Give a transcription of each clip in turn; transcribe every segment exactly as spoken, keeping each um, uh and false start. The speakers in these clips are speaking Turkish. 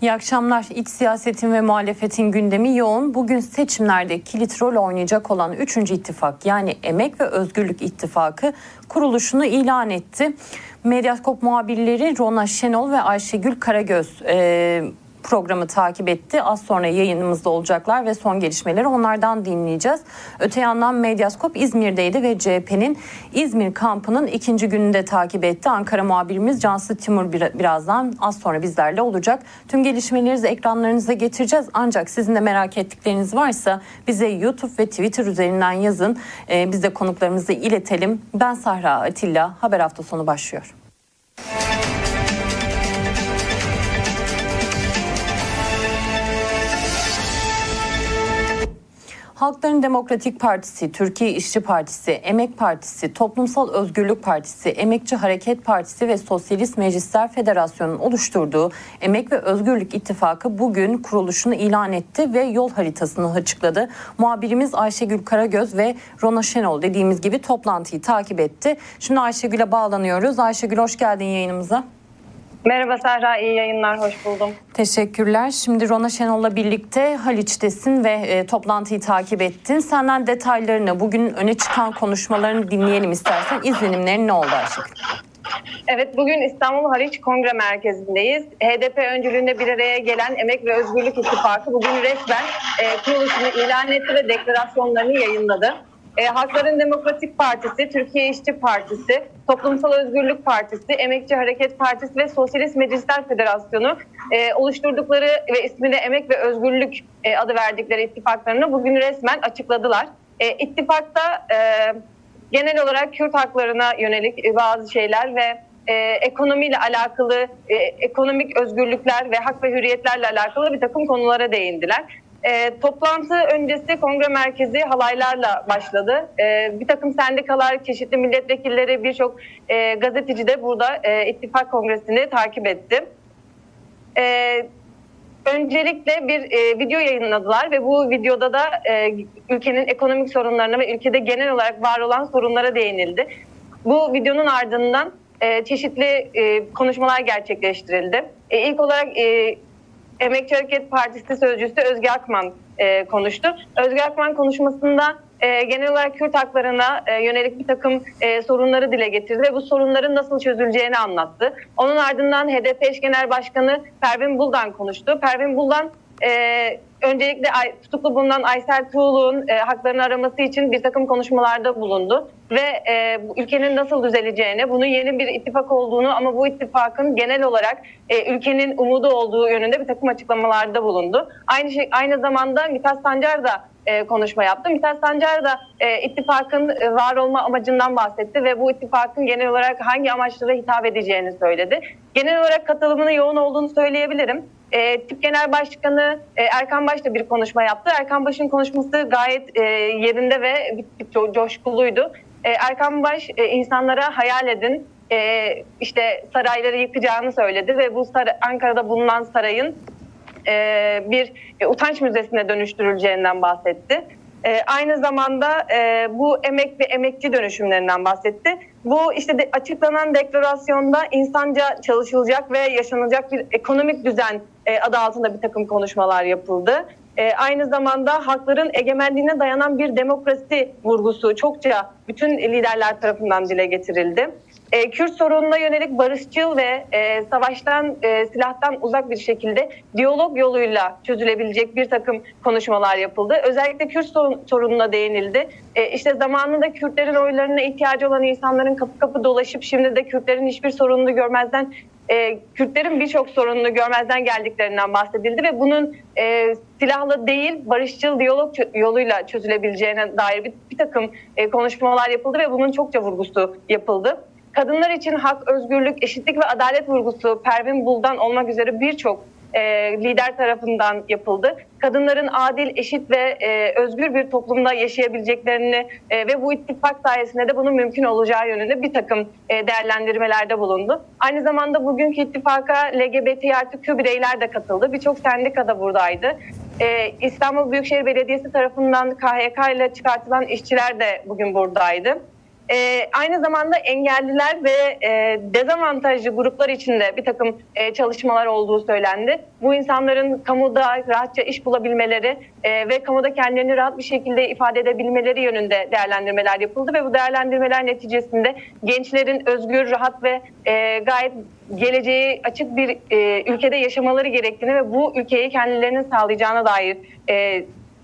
İyi akşamlar. İç siyasetin ve muhalefetin gündemi yoğun. Bugün seçimlerde kilit rol oynayacak olan üçüncü ittifak yani Emek ve Özgürlük İttifakı kuruluşunu ilan etti. Medyaskop muhabirleri Rona Şenol ve Ayşegül Karagöz e, programı takip etti. Az sonra yayınımızda olacaklar ve son gelişmeleri onlardan dinleyeceğiz. Öte yandan Medyaskop İzmir'deydi ve C H P'nin İzmir kampının ikinci gününde takip etti. Ankara muhabirimiz Cansu Timur birazdan az sonra bizlerle olacak. Tüm gelişmeleri ekranlarınıza getireceğiz. Ancak sizin de merak ettikleriniz varsa bize YouTube ve Twitter üzerinden yazın. Ee, biz de konuklarımızı iletelim. Ben Sahra Atilla. Haber hafta sonu başlıyor. Halkların Demokratik Partisi, Türkiye İşçi Partisi, Emek Partisi, Toplumsal Özgürlük Partisi, Emekçi Hareket Partisi ve Sosyalist Meclisler Federasyonu'nun oluşturduğu Emek ve Özgürlük İttifakı bugün kuruluşunu ilan etti ve yol haritasını açıkladı. Muhabirimiz Ayşegül Karagöz ve Rona Şenol dediğimiz gibi toplantıyı takip etti. Şimdi Ayşegül'e bağlanıyoruz. Ayşegül hoş geldin yayınımıza. Merhaba Sahra, iyi yayınlar, hoş buldum. Teşekkürler. Şimdi Rona Şenol'la birlikte Haliç'tesin ve e, toplantıyı takip ettin. Senden detaylarını, bugün öne çıkan konuşmalarını dinleyelim istersen. İzlenimlerin ne oldu Ayşegül? Evet, bugün İstanbul Haliç Kongre Merkezi'ndeyiz. H D P öncülüğünde bir araya gelen Emek ve Özgürlük İttifakı bugün resmen e, kuruluşunu ilan etti ve deklarasyonlarını yayınladı. E, Halkların Demokratik Partisi, Türkiye İşçi Partisi, Toplumsal Özgürlük Partisi, Emekçi Hareket Partisi ve Sosyalist Meclisler Federasyonu e, oluşturdukları ve ismine Emek ve Özgürlük e, adı verdikleri ittifaklarını bugün resmen açıkladılar. E, ittifakta e, genel olarak Kürt haklarına yönelik e, bazı şeyler ve e, ekonomiyle alakalı, e, ekonomik özgürlükler ve hak ve hürriyetlerle alakalı bir takım konulara değindiler. E, toplantı öncesi kongre merkezi halaylarla başladı. E, bir takım sendikalar, çeşitli milletvekilleri, birçok e, gazeteci de burada e, ittifak kongresini takip etti. E, öncelikle bir e, video yayınladılar ve bu videoda da e, ülkenin ekonomik sorunlarına ve ülkede genel olarak var olan sorunlara değinildi. Bu videonun ardından e, çeşitli e, konuşmalar gerçekleştirildi. E, ilk olarak e, Emekçi Hareket Partisi Sözcüsü Özge Akman e, konuştu. Özge Akman konuşmasında e, genel olarak Kürt haklarına e, yönelik bir takım e, sorunları dile getirdi ve bu sorunların nasıl çözüleceğini anlattı. Onun ardından H D P eş genel başkanı Pervin Buldan konuştu. Pervin Buldan e, öncelikle tutuklu bulunan Aysel Tuğlu'nun e, haklarını araması için bir takım konuşmalarda bulundu. Ve e, bu ülkenin nasıl düzeleceğini, bunun yeni bir ittifak olduğunu ama bu ittifakın genel olarak e, ülkenin umudu olduğu yönünde bir takım açıklamalarda bulundu. Aynı şey, aynı zamanda Mithat Sancar da e, konuşma yaptı. Mithat Sancar da e, ittifakın e, var olma amacından bahsetti ve bu ittifakın genel olarak hangi amaçlara hitap edeceğini söyledi. Genel olarak katılımının yoğun olduğunu söyleyebilirim. E, Tip Genel Başkanı e, Erkan Baş da bir konuşma yaptı. Erkan Baş'ın konuşması gayet e, yerinde ve co- coşkuluydu. E, Erkan Baş e, insanlara hayal edin, e, işte sarayları yıkacağını söyledi ve bu saray, Ankara'da bulunan sarayın e, bir e, utanç müzesine dönüştürüleceğinden bahsetti. E, aynı zamanda e, bu emek ve emekçi dönüşümlerinden bahsetti. Bu işte de, açıklanan deklarasyonda insanca çalışılacak ve yaşanacak bir ekonomik düzen e, adı altında bir takım konuşmalar yapıldı. E, aynı zamanda hakların egemenliğine dayanan bir demokrasi vurgusu çokça bütün liderler tarafından dile getirildi. E, Kürt sorununa yönelik barışçıl ve e, savaştan, e, silahtan uzak bir şekilde diyalog yoluyla çözülebilecek bir takım konuşmalar yapıldı. Özellikle Kürt sorununa değinildi. E, işte zamanında Kürtlerin oylarına ihtiyacı olan insanların kapı kapı dolaşıp şimdi de Kürtlerin hiçbir sorununu görmezden, e, Kürtlerin birçok sorununu görmezden geldiklerinden bahsedildi ve bunun e, silahla değil barışçıl diyalog yoluyla çözülebileceğine dair bir, bir takım e, konuşmalar yapıldı ve bunun çokça vurgusu yapıldı. Kadınlar için hak, özgürlük, eşitlik ve adalet vurgusu Pervin Buldan olmak üzere birçok e, lider tarafından yapıldı. Kadınların adil, eşit ve e, özgür bir toplumda yaşayabileceklerini e, ve bu ittifak sayesinde de bunun mümkün olacağı yönünde bir takım e, değerlendirmelerde bulundu. Aynı zamanda bugünkü ittifaka L G B T artı Q bireyler de katıldı. Birçok sendika da buradaydı. Ee, İstanbul Büyükşehir Belediyesi tarafından K H K ile çıkartılan işçiler de bugün buradaydı. E, aynı zamanda engelliler ve e, dezavantajlı gruplar için de bir takım e, çalışmalar olduğu söylendi. Bu insanların kamuda rahatça iş bulabilmeleri e, ve kamuda kendilerini rahat bir şekilde ifade edebilmeleri yönünde değerlendirmeler yapıldı ve bu değerlendirmeler neticesinde gençlerin özgür, rahat ve e, gayet geleceği açık bir e, ülkede yaşamaları gerektiğini ve bu ülkeyi kendilerinin sağlayacağına dair e,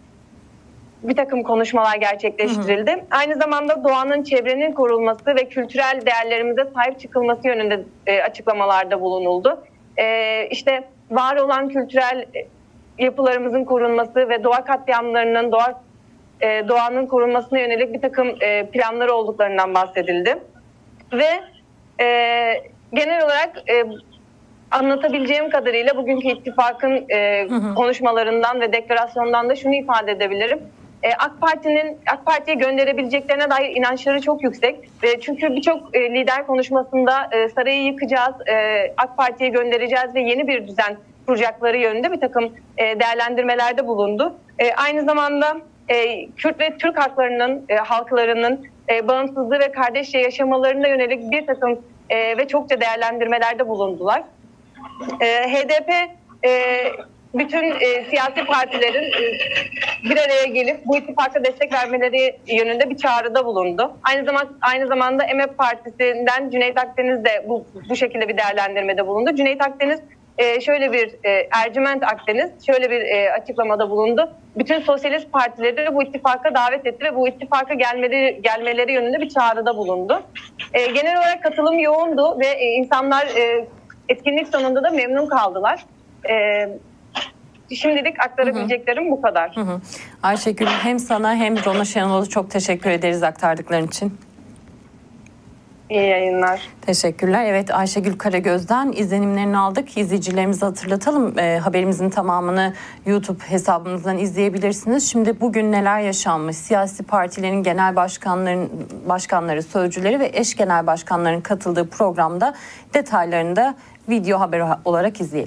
bir takım konuşmalar gerçekleştirildi. Hı hı. Aynı zamanda doğanın, çevrenin korunması ve kültürel değerlerimize sahip çıkılması yönünde e, açıklamalarda bulunuldu. E, işte var olan kültürel yapılarımızın korunması ve doğa katliamlarının, doğa, e, doğanın korunmasına yönelik bir takım e, planları olduklarından bahsedildi. Ve e, genel olarak e, anlatabileceğim kadarıyla bugünkü ittifakın e, hı hı. konuşmalarından ve deklarasyondan da şunu ifade edebilirim. AK Parti'nin AK Parti'ye gönderebileceklerine dair inançları çok yüksek ve çünkü birçok lider konuşmasında sarayı yıkacağız, AK Parti'ye göndereceğiz ve yeni bir düzen kuracakları yönünde bir takım değerlendirmelerde bulundu. Aynı zamanda Kürt ve Türk haklarının, halklarının bağımsızlığı ve kardeşçe yaşamalarına yönelik bir takım ve çokça değerlendirmelerde bulundular. H D P bütün e, siyasi partilerin e, bir araya gelip bu ittifaka destek vermeleri yönünde bir çağrıda bulundu. Aynı zamanda aynı zamanda M H P Partisi'nden Cüneyt Akdeniz de bu bu şekilde bir değerlendirmede bulundu. Cüneyt Akdeniz e, şöyle bir e, Ercüment Akdeniz şöyle bir e, açıklamada bulundu. Bütün sosyalist partileri bu ittifaka davet etti ve bu ittifaka gelmeleri gelmeleri yönünde bir çağrıda bulundu. E, genel olarak katılım yoğundu ve e, insanlar e, etkinlik sonunda da memnun kaldılar. E, Şimdilik aktarabileceklerim hı hı. bu kadar. Hı hı. Ayşegül, hem sana hem Rona Şenol'a çok teşekkür ederiz aktardıkların için. İyi yayınlar. Teşekkürler. Evet, Ayşegül Karagöz'den izlenimlerini aldık. İzleyicilerimize hatırlatalım. E, haberimizin tamamını YouTube hesabımızdan izleyebilirsiniz. Şimdi bugün neler yaşanmış? Siyasi partilerin genel başkanların başkanları, sözcüleri ve eş genel başkanların katıldığı programda detaylarını da video haber olarak izleyelim.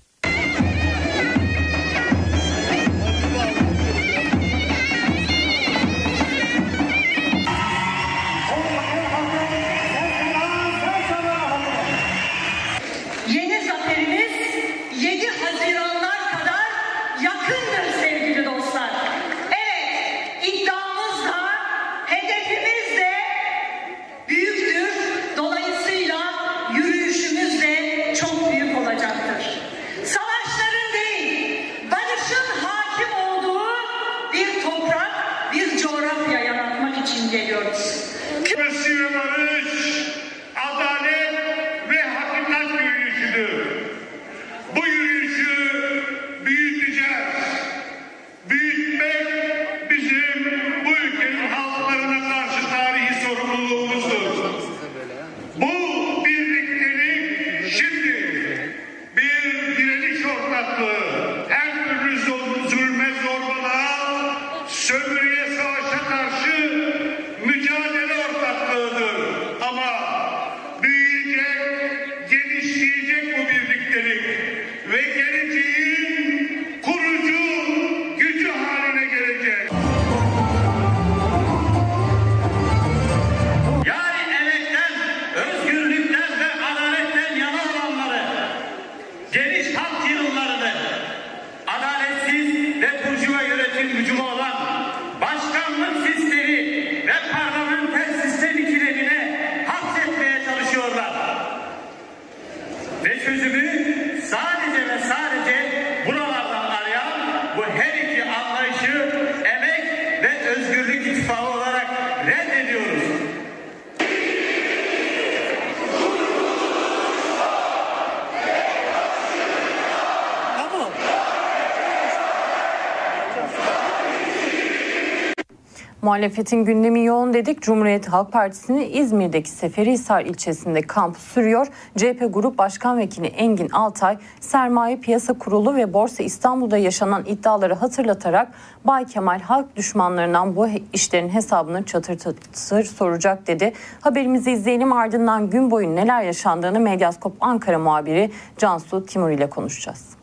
Muhalefetin gündemi yoğun dedik. Cumhuriyet Halk Partisi'nin İzmir'deki Seferihisar ilçesinde kamp sürüyor. C H P Grup Başkan Vekili Engin Altay, Sermaye Piyasa Kurulu ve Borsa İstanbul'da yaşanan iddiaları hatırlatarak Bay Kemal halk düşmanlarından bu işlerin hesabını çatır çatır soracak dedi. Haberimizi izleyelim, ardından gün boyu neler yaşandığını Medyaskop Ankara muhabiri Cansu Timur ile konuşacağız.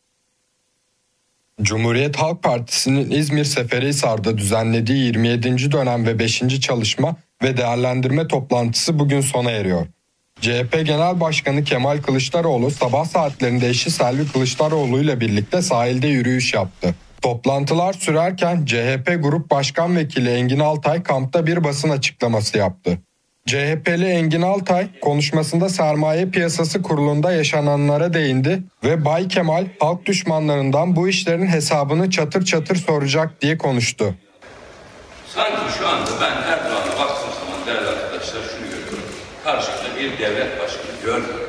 Cumhuriyet Halk Partisi'nin İzmir Seferihisar'da düzenlediği yirmi yedinci dönem ve beşinci çalışma ve değerlendirme toplantısı bugün sona eriyor. C H P Genel Başkanı Kemal Kılıçdaroğlu sabah saatlerinde eşi Selvi Kılıçdaroğlu ile birlikte sahilde yürüyüş yaptı. Toplantılar sürerken C H P Grup Başkan Vekili Engin Altay kampta bir basın açıklaması yaptı. C H P'li Engin Altay konuşmasında Sermaye Piyasası Kurulu'nda yaşananlara değindi ve Bay Kemal halk düşmanlarından bu işlerin hesabını çatır çatır soracak diye konuştu. Sanki şu anda ben Erdoğan'a baktığım zaman değerli arkadaşlar şunu görüyorum. Karşımda bir devlet başkanı görmüyorum.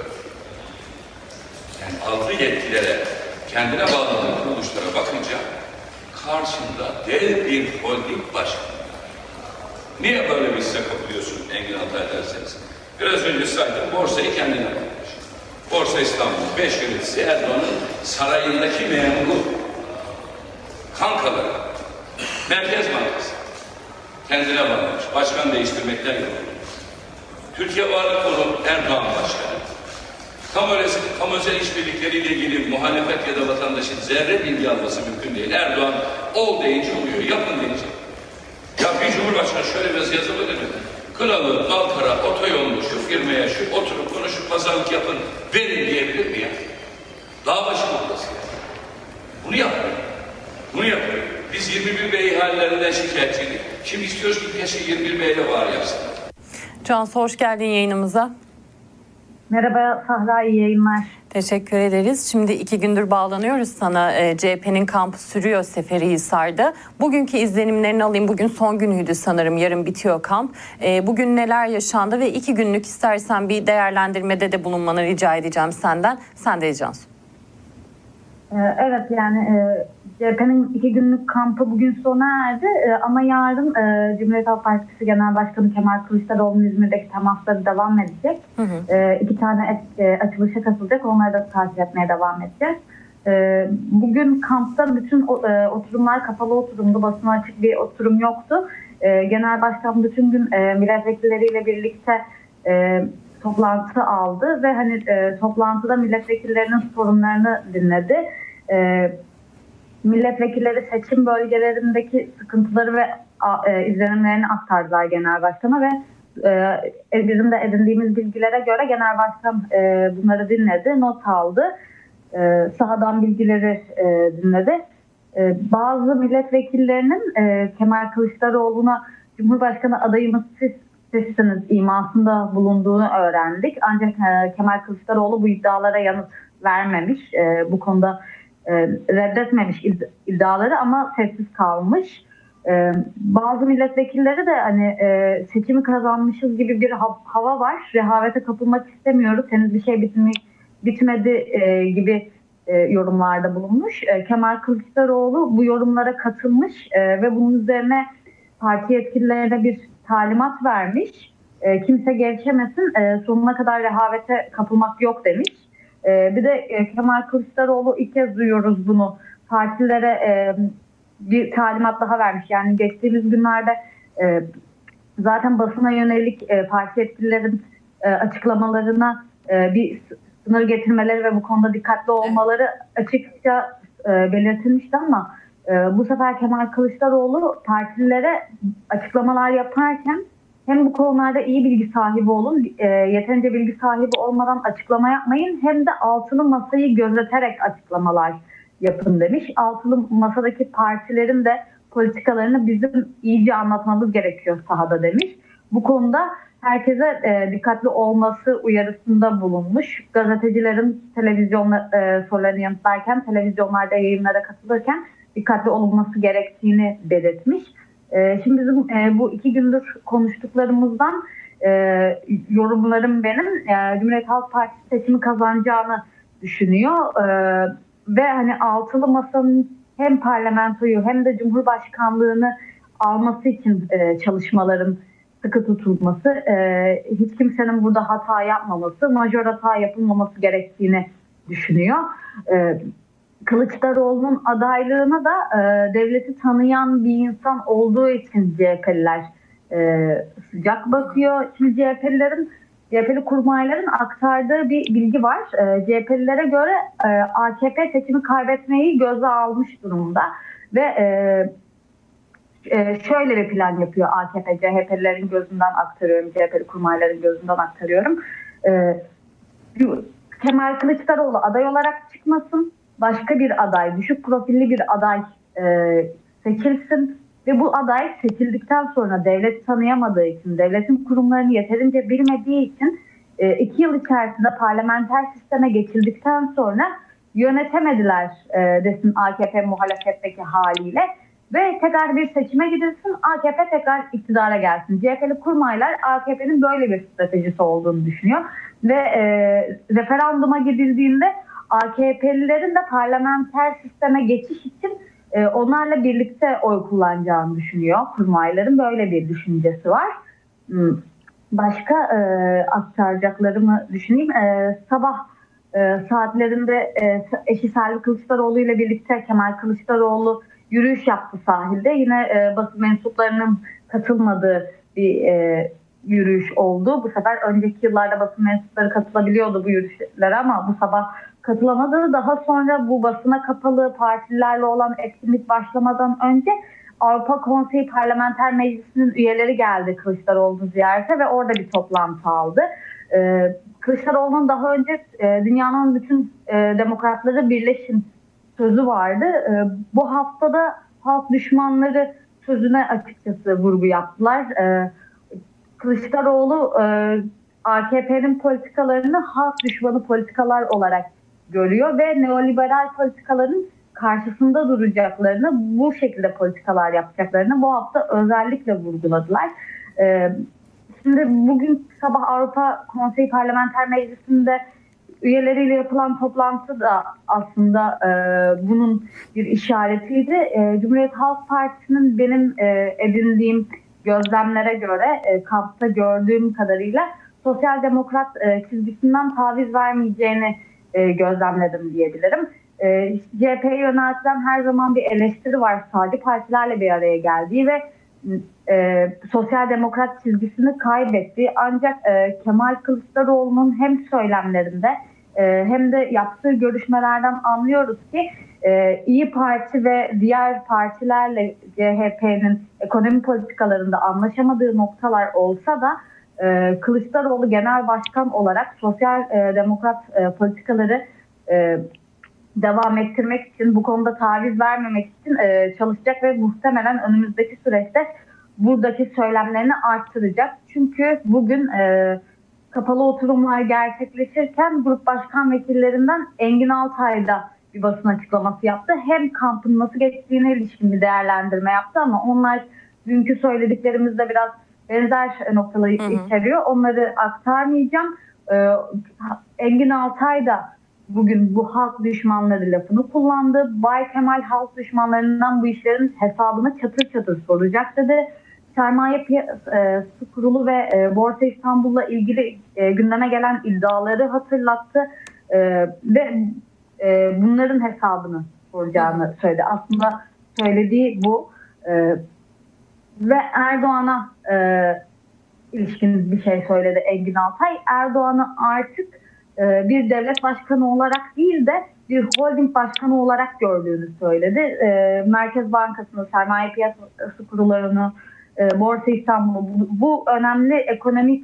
Yani aldığı yetkilere, kendine bağladığı kuruluşlara bakınca karşında dev bir holding başkanı. Niye böyle bir hisse kapılıyorsun Engin Altay derseniz? Biraz önce saydım, borsayı kendine bağlamış. Borsa İstanbul beş yöneticisi Erdoğan'ın sarayındaki memuru, kankaları, Merkez Bankası kendine bağlamış. Başkan değiştirmekten yorulmuş. Türkiye Varlık Fonu Erdoğan Başkanı. Kamu, kamu özel işbirlikleriyle ilgili muhalefet ya da vatandaşın zerre bilgi alması mümkün değil. Erdoğan ol deyince oluyor, yapın deyince. Ya bir cumhurbaşkanı şöyle biraz yazılır mi? Kınalı, Malkara, otoyolunu şu firmaya şu oturup konuşup pazarlık yapın, verin diyebilir mi ya? Dağ başı noktası ya. Bunu yapıyor. Bunu yapıyor. Biz yirmi bir Bey ihalelerinden şikayetçiydik. Şimdi istiyoruz ki keşke yirmi bir Bey'le var yapsın. Cansu hoş geldin yayınımıza. Merhaba Sahra, iyi yayınlar. Teşekkür ederiz. Şimdi iki gündür bağlanıyoruz sana. E, C H P'nin kampı sürüyor Seferihisar'da. Bugünkü izlenimlerini alayım. Bugün son günüydü sanırım. Yarın bitiyor kamp. E, bugün neler yaşandı ve iki günlük istersen bir değerlendirmede de bulunmanı rica edeceğim senden. Sen de Cansu. Evet yani C H P'nin iki günlük kampı bugün sona erdi ama yarın Cumhuriyet Halk Partisi Genel Başkanı Kemal Kılıçdaroğlu'nun İzmir'deki temasları devam edecek. Hı hı. İki tane açılışa katılacak, onları da takip etmeye devam edeceğiz. Bugün kampta bütün oturumlar kapalı oturumdu, basına açık bir oturum yoktu. Genel Başkan bütün gün milletvekilleriyle birlikte toplantı aldı ve hani e, toplantıda milletvekillerinin sorunlarını dinledi. E, milletvekilleri seçim bölgelerindeki sıkıntıları ve e, izlenimlerini aktardılar Genel Başkan'a ve e, bizim de edindiğimiz bilgilere göre Genel Başkan e, bunları dinledi, not aldı. E, sahadan bilgileri e, dinledi. E, bazı milletvekillerinin e, Kemal Kılıçdaroğlu'na Cumhurbaşkanı adayımız siz sizsiniz imasında bulunduğunu öğrendik. Ancak e, Kemal Kılıçdaroğlu bu iddialara yanıt vermemiş. E, bu konuda e, reddetmemiş iddiaları ama sessiz kalmış. E, bazı milletvekilleri de hani e, seçimi kazanmışız gibi bir ha- hava var. Rehavete kapılmak istemiyoruz. Henüz bir şey bitmi, bitmedi e, gibi e, yorumlarda bulunmuş. E, Kemal Kılıçdaroğlu bu yorumlara katılmış e, ve bunun üzerine parti yetkililerine bir talimat vermiş. E, kimse gevşemesin, e, sonuna kadar rehavete kapılmak yok demiş. E, bir de e, Kemal Kılıçdaroğlu ilk kez duyuyoruz bunu. Partilere e, bir talimat daha vermiş. Yani geçtiğimiz günlerde e, zaten basına yönelik e, parti yetkililerin e, açıklamalarına e, bir sınır getirmeleri ve bu konuda dikkatli olmaları açıkça e, belirtilmişti ama bu sefer Kemal Kılıçdaroğlu partilere açıklamalar yaparken hem bu konularda iyi bilgi sahibi olun, yeterince bilgi sahibi olmadan açıklama yapmayın, hem de altılı masayı gözeterek açıklamalar yapın demiş. Altılı masadaki partilerin de politikalarını bizim iyice anlatmamız gerekiyor sahada demiş. Bu konuda herkese dikkatli olması uyarısında bulunmuş. Gazetecilerin televizyonla sorularını yanıtlarken, televizyonlarda yayınlara katılırken dikkatli olunması gerektiğini belirtmiş. Ee, şimdi bizim e, bu iki gündür konuştuklarımızdan e, yorumlarım benim e, Cumhuriyet Halk Partisi seçimi kazanacağını düşünüyor. E, ve hani altılı masanın hem parlamentoyu hem de Cumhurbaşkanlığını alması için e, çalışmaların sıkı tutulması, e, hiç kimsenin burada hata yapmaması, majör hata yapılmaması gerektiğini düşünüyor. E, Kılıçdaroğlu'nun adaylığına da e, devleti tanıyan bir insan olduğu için C H P'liler e, sıcak bakıyor. Şimdi C H P'lilerin, C H P'li kurmayların aktardığı bir bilgi var. E, C H P'lilere göre e, A K P seçimi kaybetmeyi göze almış durumda ve e, e, şöyle bir plan yapıyor A K P. C H P'lilerin gözünden aktarıyorum. C H P'li kurmayların gözünden aktarıyorum. E, Kemal Kılıçdaroğlu aday olarak çıkmasın. Başka bir aday, düşük profilli bir aday e, seçilsin. Ve bu aday seçildikten sonra devlet tanıyamadığı için, devletin kurumlarını yeterince bilmediği için e, iki yıl içerisinde parlamenter sisteme geçildikten sonra yönetemediler e, desin A K P muhalefetteki haliyle. Ve tekrar bir seçime gidilsin, A K P tekrar iktidara gelsin. C H P'li kurmaylar A K P'nin böyle bir stratejisi olduğunu düşünüyor. Ve e, referanduma gidildiğinde A K P'lilerin de parlamenter sisteme geçiş için e, onlarla birlikte oy kullanacağını düşünüyor. Kurmayların böyle bir düşüncesi var. Başka e, aktaracaklarımı düşüneyim. E, sabah e, saatlerinde e, eşi Selvi Kılıçdaroğlu ile birlikte Kemal Kılıçdaroğlu yürüyüş yaptı sahilde. Yine e, basın mensuplarının katılmadığı bir e, yürüyüş oldu. Bu sefer önceki yıllarda basın mensupları katılabiliyordu bu yürüyüşlere ama bu sabah katılamadı. Daha sonra bu basına kapalı partilerle olan etkinlik başlamadan önce Avrupa Konseyi Parlamenter Meclisi'nin üyeleri geldi Kılıçdaroğlu'nu ziyarete ve orada bir toplantı aldı. Ee, Kılıçdaroğlu'nun daha önce e, dünyanın bütün e, demokratları birleşin sözü vardı. E, bu haftada halk düşmanları sözüne açıkçası vurgu yaptılar. E, Kılıçdaroğlu e, A K P'nin politikalarını halk düşmanı politikalar olarak görüyor ve neoliberal politikaların karşısında duracaklarını, bu şekilde politikalar yapacaklarını bu hafta özellikle vurguladılar. Ee, şimdi bugün sabah Avrupa Konseyi Parlamenter Meclisi'nde üyeleriyle yapılan toplantı da aslında e, bunun bir işaretiydi. E, Cumhuriyet Halk Partisi'nin benim e, edindiğim gözlemlere göre e, kampta gördüğüm kadarıyla sosyal demokrat e, çizgisinden taviz vermeyeceğini e, gözlemledim diyebilirim. E, C H P'ye yöneltilen her zaman bir eleştiri var. Sağcı partilerle bir araya geldiği ve e, sosyal demokrat çizgisini kaybetti. Ancak e, Kemal Kılıçdaroğlu'nun hem söylemlerinde e, hem de yaptığı görüşmelerden anlıyoruz ki e, İYİ Parti ve diğer partilerle C H P'nin ekonomi politikalarında anlaşamadığı noktalar olsa da e, Kılıçdaroğlu genel başkan olarak sosyal e, demokrat e, politikaları e, devam ettirmek için, bu konuda taviz vermemek için e, çalışacak ve muhtemelen önümüzdeki süreçte buradaki söylemlerini arttıracak. Çünkü bugün e, kapalı oturumlar gerçekleşirken grup başkan vekillerinden Engin Altay da bir basın açıklaması yaptı. Hem kampın nasıl geçtiğine ilişkin bir değerlendirme yaptı ama onlar dünkü söylediklerimizde biraz benzer noktaları içeriyor. Onları aktarmayacağım. E, Engin Altay da bugün bu halk düşmanları lafını kullandı. Bay Kemal halk düşmanlarından bu işlerin hesabını çatır çatır soracak dedi. Sermaye Piyasası Kurulu ve e, Borsa İstanbul'la ilgili e, gündeme gelen iddiaları hatırlattı. E, ve e, bunların hesabını soracağını söyledi. Aslında söylediği bu. E, ve Erdoğan'a e, ilişkin bir şey söyledi Engin Altay. Erdoğan'ı artık bir devlet başkanı olarak değil de bir holding başkanı olarak gördüğünü söyledi. Merkez Bankası'nı, Sermaye Piyasası Kurullarını, Borsa İstanbul'u, bu önemli ekonomik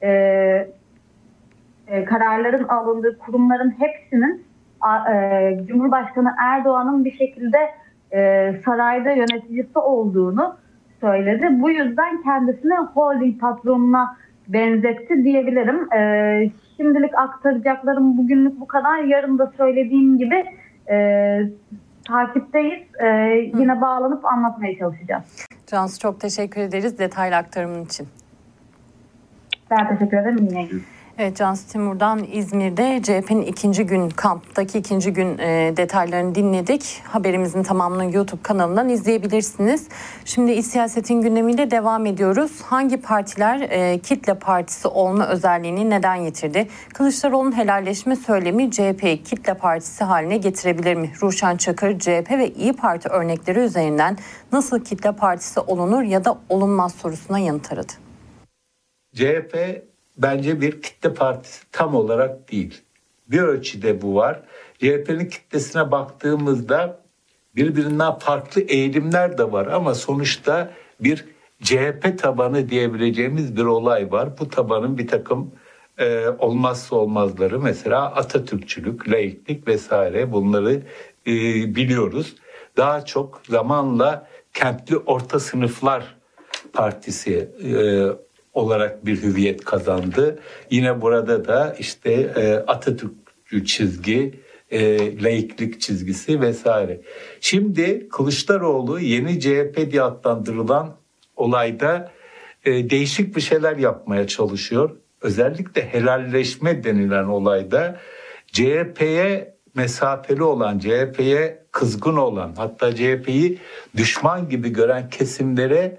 kararların alındığı kurumların hepsinin Cumhurbaşkanı Erdoğan'ın bir şekilde sarayda yöneticisi olduğunu söyledi. Bu yüzden kendisini holding patronuna benzetti diyebilirim. Ee, şimdilik aktaracaklarım bugünlük bu kadar. Yarın da söylediğim gibi e, takipteyiz. E, yine bağlanıp anlatmaya çalışacağız. Cansu, çok teşekkür ederiz detaylı aktarımın için. Ben teşekkür ederim. Yine Evet, Cansu Timur'dan İzmir'de C H P'nin ikinci gün kamptaki ikinci gün e, detaylarını dinledik. Haberimizin tamamını YouTube kanalından izleyebilirsiniz. Şimdi İş Siyaset'in gündemiyle devam ediyoruz. Hangi partiler e, kitle partisi olma özelliğini neden yitirdi? Kılıçdaroğlu'nun helalleşme söylemi C H P'yi kitle partisi haline getirebilir mi? Ruşen Çakır, C H P ve İYİ Parti örnekleri üzerinden nasıl kitle partisi olunur ya da olunmaz sorusuna yanıt aradı. C H P bence bir kitle partisi tam olarak değil. Bir ölçüde bu var. C H P'nin kitlesine baktığımızda birbirinden farklı eğilimler de var ama sonuçta bir C H P tabanı diyebileceğimiz bir olay var. Bu tabanın bir takım e, olmazsa olmazları, mesela Atatürkçülük, laiklik vesaire, bunları e, biliyoruz. Daha çok zamanla kentli orta sınıflar partisi e, olarak bir hüviyet kazandı. Yine burada da işte e, Atatürkçü çizgi, e, laiklik çizgisi vesaire. Şimdi Kılıçdaroğlu yeni C H P diye adlandırılan olayda e, değişik bir şeyler yapmaya çalışıyor. Özellikle helalleşme denilen olayda C H P'ye mesafeli olan, C H P'ye kızgın olan, hatta C H P'yi düşman gibi gören kesimlere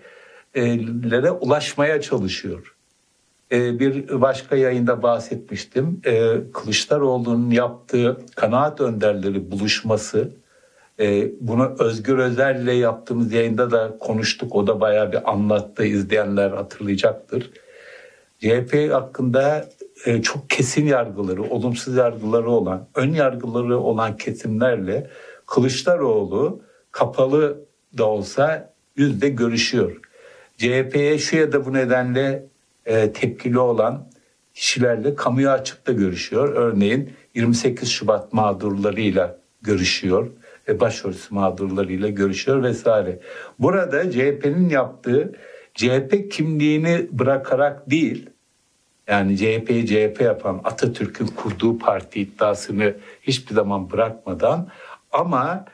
e, ulaşmaya çalışıyor. E, bir başka yayında bahsetmiştim. E, Kılıçdaroğlu'nun yaptığı kanaat önderleri buluşması, e, bunu Özgür Özel'le yaptığımız yayında da konuştuk. O da bayağı bir anlattı, izleyenler hatırlayacaktır. C H P hakkında e, çok kesin yargıları, olumsuz yargıları olan, ön yargıları olan kesimlerle Kılıçdaroğlu kapalı da olsa yüzde görüşüyor. C H P'ye şu ya da bu nedenle e, tepkili olan kişilerle kamuya açıkta görüşüyor. Örneğin yirmi sekiz Şubat mağdurlarıyla görüşüyor, e, başörtüsü mağdurlarıyla görüşüyor vesaire. Burada C H P'nin yaptığı, C H P kimliğini bırakarak değil, yani C H P'yi C H P yapan, Atatürk'ün kurduğu parti iddiasını hiçbir zaman bırakmadan, ama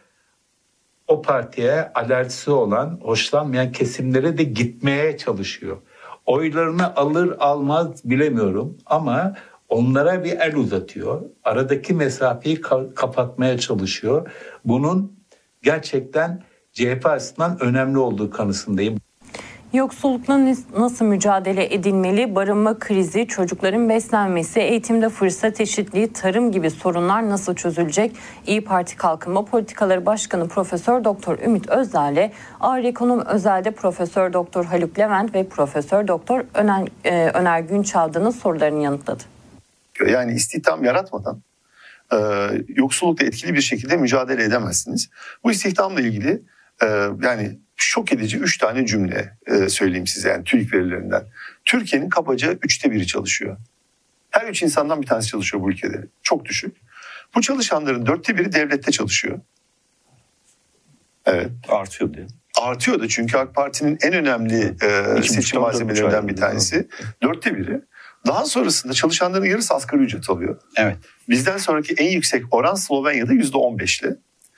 o partiye alerjisi olan, hoşlanmayan kesimlere de gitmeye çalışıyor. Oylarını alır almaz bilemiyorum ama onlara bir el uzatıyor. Aradaki mesafeyi ka- kapatmaya çalışıyor. Bunun gerçekten C H P açısından önemli olduğu kanısındayım. Yoksullukla nasıl mücadele edilmeli? Barınma krizi, çocukların beslenmesi, eğitimde fırsat eşitliği, tarım gibi sorunlar nasıl çözülecek? İYİ Parti Kalkınma Politikaları Başkanı Profesör Doktor Ümit Özdağ'le Ağır Ekonomi Özel'de Profesör Doktor Haluk Levent ve Profesör Doktor Öner, e, Öner Günçavdı'nın sorularını yanıtladı. Yani istihdam yaratmadan e, yoksullukla etkili bir şekilde mücadele edemezsiniz. Bu istihdamla ilgili e, yani şok edici üç tane cümle e, söyleyeyim size, yani TÜİK verilerinden. Türkiye'nin kabaca üçte biri çalışıyor. Her üç insandan bir tanesi çalışıyor bu ülkede. Çok düşük. Bu çalışanların dörtte biri devlette çalışıyor. Evet. Artıyor diye. Artıyor da, çünkü AK Parti'nin en önemli e, seçim malzemelerinden bir tanesi. Dörtte biri. Daha sonrasında çalışanların yarısı asgari ücret alıyor. Evet. Bizden sonraki en yüksek oran Slovenya'da yüzde on beşli.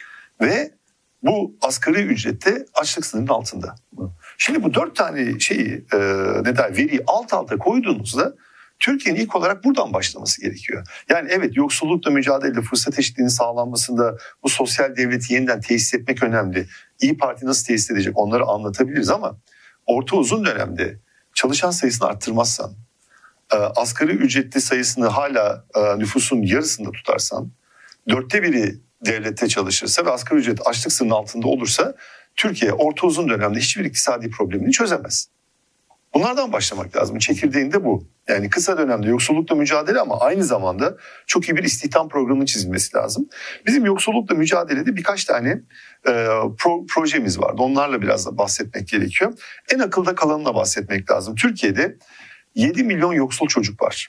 Ve bu asgari ücrette açlık sınırının altında. Şimdi bu dört tane şeyi, e, ne der, veriyi alt alta koyduğunuzda Türkiye'nin ilk olarak buradan başlaması gerekiyor. Yani evet, yoksullukla mücadelede, fırsat eşitliğinin sağlanmasında bu sosyal devleti yeniden tesis etmek önemli. İYİ Parti nasıl tesis edecek onları anlatabiliriz ama orta uzun dönemde çalışan sayısını arttırmazsan, e, asgari ücretli sayısını hala e, nüfusun yarısında tutarsan, dörtte biri devlette çalışırsa ve asgari ücret açlık sınırının altında olursa Türkiye orta uzun dönemde hiçbir iktisadi problemini çözemez. Bunlardan başlamak lazım. Çekirdeğinde bu. Yani kısa dönemde yoksullukla mücadele ama aynı zamanda çok iyi bir istihdam programının çizilmesi lazım. Bizim yoksullukla mücadelede birkaç tane e, pro, projemiz vardı. Onlarla biraz da bahsetmek gerekiyor. En akılda kalanına bahsetmek lazım. Türkiye'de yedi milyon yoksul çocuk var.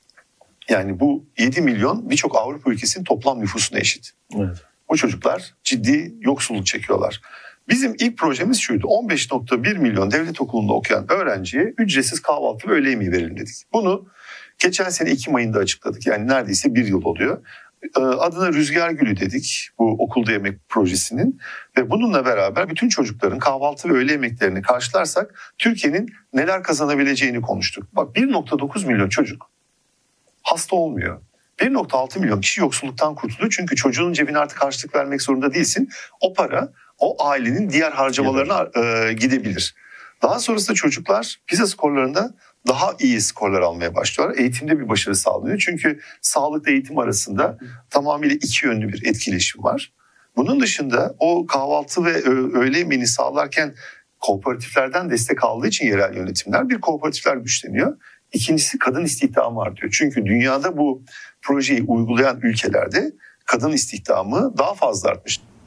Yani bu yedi milyon birçok Avrupa ülkesinin toplam nüfusuna eşit. Evet. O çocuklar ciddi yoksulluk çekiyorlar. Bizim ilk projemiz şuydu: on beş nokta bir milyon devlet okulunda okuyan öğrenciye ücretsiz kahvaltı ve öğle yemeği verelim dedik. Bunu geçen sene Ekim ayında açıkladık. Yani neredeyse bir yıl oluyor. Adına Rüzgar Gülü dedik bu okulda yemek projesinin. Ve bununla beraber bütün çocukların kahvaltı ve öğle yemeklerini karşılarsak Türkiye'nin neler kazanabileceğini konuştuk. Bak, bir nokta dokuz milyon çocuk hasta olmuyor. bir nokta altı milyon kişi yoksulluktan kurtuluyor. Çünkü çocuğun cebine artık harçlık vermek zorunda değilsin. O para o ailenin diğer harcamalarına e, gidebilir. Daha sonrasında çocuklar PISA skorlarında daha iyi skorlar almaya başlıyorlar. Eğitimde bir başarı sağlanıyor. Çünkü sağlıkla eğitim arasında tamamıyla iki yönlü bir etkileşim var. Bunun dışında o kahvaltı ve öğle yemeğini sağlarken kooperatiflerden destek aldığı için yerel yönetimler, bir kooperatifler güçleniyor. İkincisi, kadın istihdamı artıyor. Çünkü dünyada bu projeyi uygulayan ülkelerde kadın istihdamı daha fazla artmış.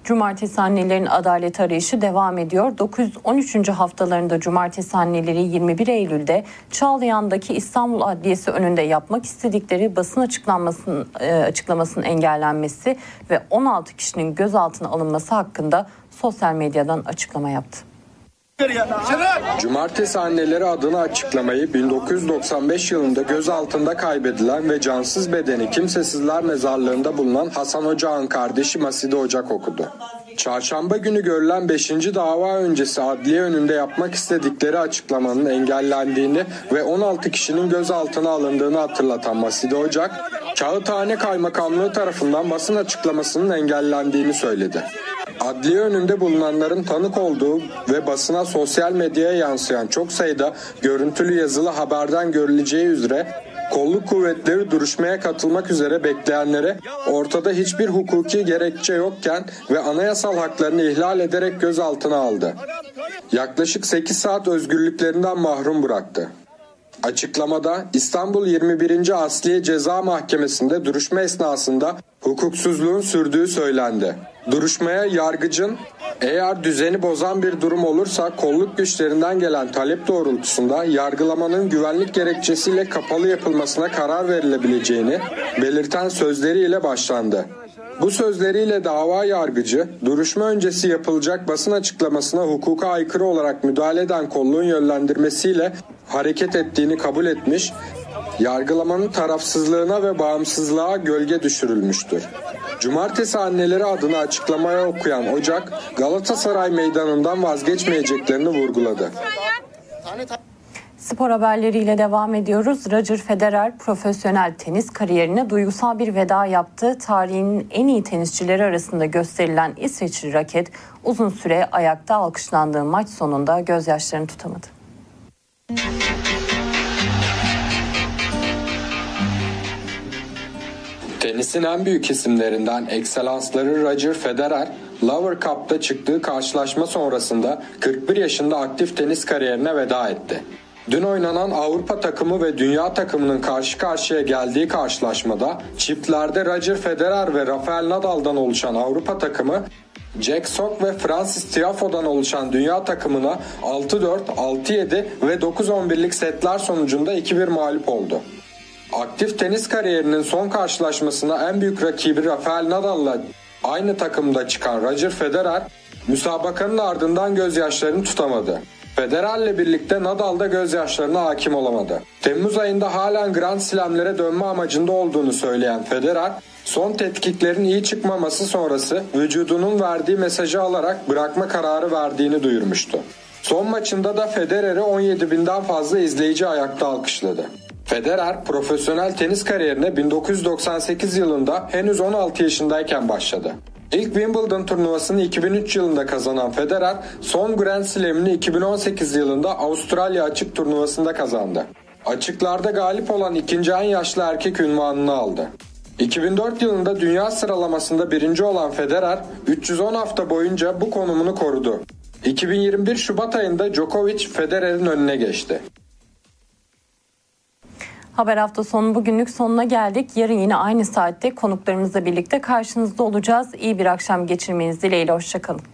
Cumartesi annelerin adalet arayışı devam ediyor. dokuz yüz on üçüncü haftalarında cumartesi anneleri yirmi bir Eylül'de Çağlayan'daki İstanbul Adliyesi önünde yapmak istedikleri basın açıklanmasının, açıklamasının engellenmesi ve on altı kişinin gözaltına alınması hakkında sosyal medyadan açıklama yaptı. Cumartesi anneleri adına açıklamayı bin dokuz yüz doksan beş yılında gözaltında kaybedilen ve cansız bedeni Kimsesizler Mezarlığı'nda bulunan Hasan Ocak'ın kardeşi Maside Ocak okudu. Çarşamba günü görülen beşinci dava öncesi adliye önünde yapmak istedikleri açıklamanın engellendiğini ve on altı kişinin gözaltına alındığını hatırlatan Maside Ocak, Kağıthane Kaymakamlığı tarafından basın açıklamasının engellendiğini söyledi. Adliye önünde bulunanların tanık olduğu ve basına sosyal medyaya yansıyan çok sayıda görüntülü yazılı haberden görüleceği üzere kolluk kuvvetleri duruşmaya katılmak üzere bekleyenlere ortada hiçbir hukuki gerekçe yokken ve anayasal haklarını ihlal ederek gözaltına aldı. Yaklaşık sekiz saat özgürlüklerinden mahrum bıraktı. Açıklamada İstanbul yirmi birinci Asliye Ceza Mahkemesi'nde duruşma esnasında hukuksuzluğun sürdüğü söylendi. Duruşmaya yargıcın eğer düzeni bozan bir durum olursa kolluk güçlerinden gelen talep doğrultusunda yargılamanın güvenlik gerekçesiyle kapalı yapılmasına karar verilebileceğini belirten sözleriyle başlandı. Bu sözleriyle dava yargıcı, duruşma öncesi yapılacak basın açıklamasına hukuka aykırı olarak müdahale eden kolluğun yönlendirmesiyle hareket ettiğini kabul etmiş, yargılamanın tarafsızlığına ve bağımsızlığa gölge düşürülmüştür. Cumartesi anneleri adına açıklamaya okuyan Ocak, Galatasaray Meydanı'ndan vazgeçmeyeceklerini vurguladı. Spor haberleriyle devam ediyoruz. Roger Federer profesyonel tenis kariyerine duygusal bir veda yaptı. Tarihin en iyi tenisçileri arasında gösterilen İsveçli raket uzun süre ayakta alkışlandığı maç sonunda gözyaşlarını tutamadı. Tenisin en büyük isimlerinden ekselansları Roger Federer, Laver Cup'ta çıktığı karşılaşma sonrasında kırk bir yaşında aktif tenis kariyerine veda etti. Dün oynanan Avrupa takımı ve dünya takımının karşı karşıya geldiği karşılaşmada çiftlerde Roger Federer ve Rafael Nadal'dan oluşan Avrupa takımı, Jack Sock ve Francis Tiafoe'dan oluşan dünya takımına altı dört, altı yedi ve dokuz on birlik setler sonucunda iki bir mağlup oldu. Aktif tenis kariyerinin son karşılaşmasına en büyük rakibi Rafael Nadal'la aynı takımda çıkan Roger Federer, müsabakanın ardından gözyaşlarını tutamadı. Federer'le birlikte Nadal da gözyaşlarına hakim olamadı. Temmuz ayında halen Grand Slam'lere dönme amacında olduğunu söyleyen Federer, son tetkiklerin iyi çıkmaması sonrası vücudunun verdiği mesajı alarak bırakma kararı verdiğini duyurmuştu. Son maçında da Federer'i on yedi binden fazla izleyici ayakta alkışladı. Federer profesyonel tenis kariyerine bin dokuz yüz doksan sekiz yılında henüz on altı yaşındayken başladı. İlk Wimbledon turnuvasını iki bin üç yılında kazanan Federer, son Grand Slam'ini iki bin on sekiz yılında Avustralya Açık turnuvasında kazandı. Açıklarda galip olan ikinci en yaşlı erkek unvanını aldı. iki bin dört yılında dünya sıralamasında birinci olan Federer, üç yüz on hafta boyunca bu konumunu korudu. iki bin yirmi bir Şubat ayında Djokovic, Federer'in önüne geçti. Haber hafta sonu bugünlük sonuna geldik. Yarın yine aynı saatte konuklarımızla birlikte karşınızda olacağız. İyi bir akşam geçirmeniz dileğiyle. Hoşçakalın.